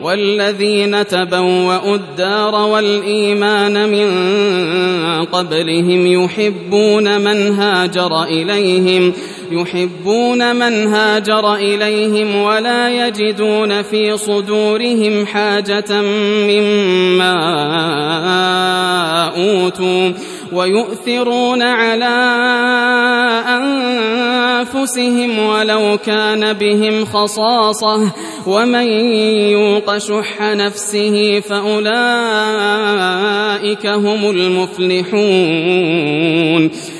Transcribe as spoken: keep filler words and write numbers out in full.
والذين تبوأوا الدار والإيمان من قبلهم يحبون من هاجر إليهم يحبون من هاجر إليهم ولا يجدون في صدورهم حاجة مما أوتوا ويؤثرون على أنفسهم ولو كان بهم خصاصة ومن يوق شح نفسه فأولئك هم المفلحون